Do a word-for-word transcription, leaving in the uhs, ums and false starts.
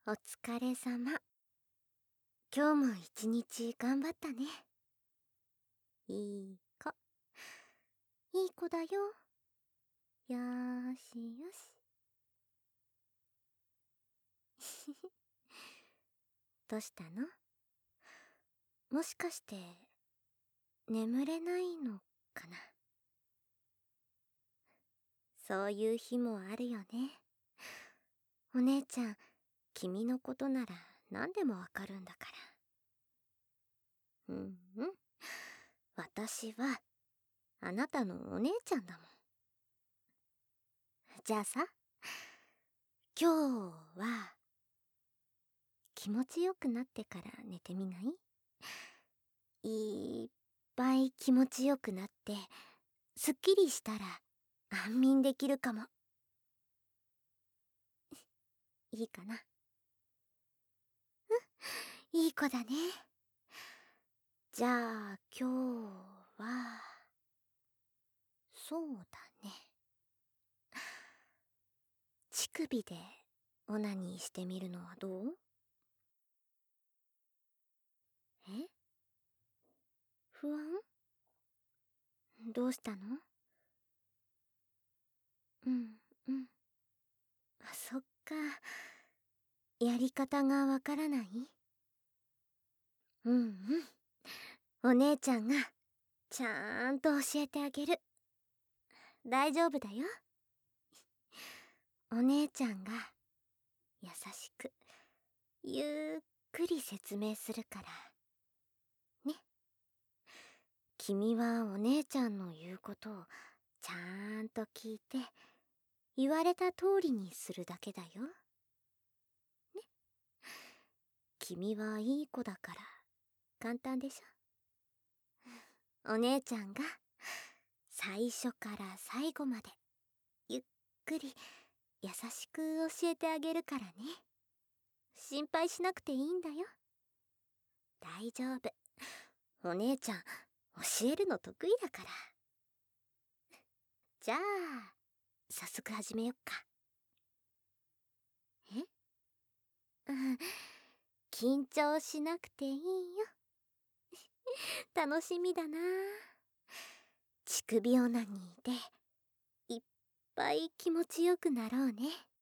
お疲れ様。今日も一日頑張ったね。いい子。いい子だよ。よーしよし。どうしたの？もしかして眠れないのかな？そういう日もあるよね。お姉ちゃん、君のことなら何でもわかるんだから。うんうん。私はあなたのお姉ちゃんだもん。じゃあさ、今日は気持ちよくなってから寝てみない？いっぱい気持ちよくなってすっきりしたら安眠できるかも。いいかな？うん、いい子だね。じゃあ今日はそうだね、乳首でオナニーしてみるのはどう？え？不安？どうしたの？うんうん。あ、そっか。やり方がわからない？うんうん。お姉ちゃんがちゃんと教えてあげる。大丈夫だよ。お姉ちゃんが優しくゆっくり説明するからね。君はお姉ちゃんの言うことをちゃんと聞いて言われた通りにするだけだよね。君はいい子だから簡単でしょ。お姉ちゃんが最初から最後までゆっくり優しく教えてあげるからね。心配しなくていいんだよ。大丈夫。お姉ちゃん教えるの得意だから。じゃあ早速始めよっか。え？うん、緊張しなくていいよ。楽しみだな。乳首オナニーでいっぱい気持ちよくなろうね。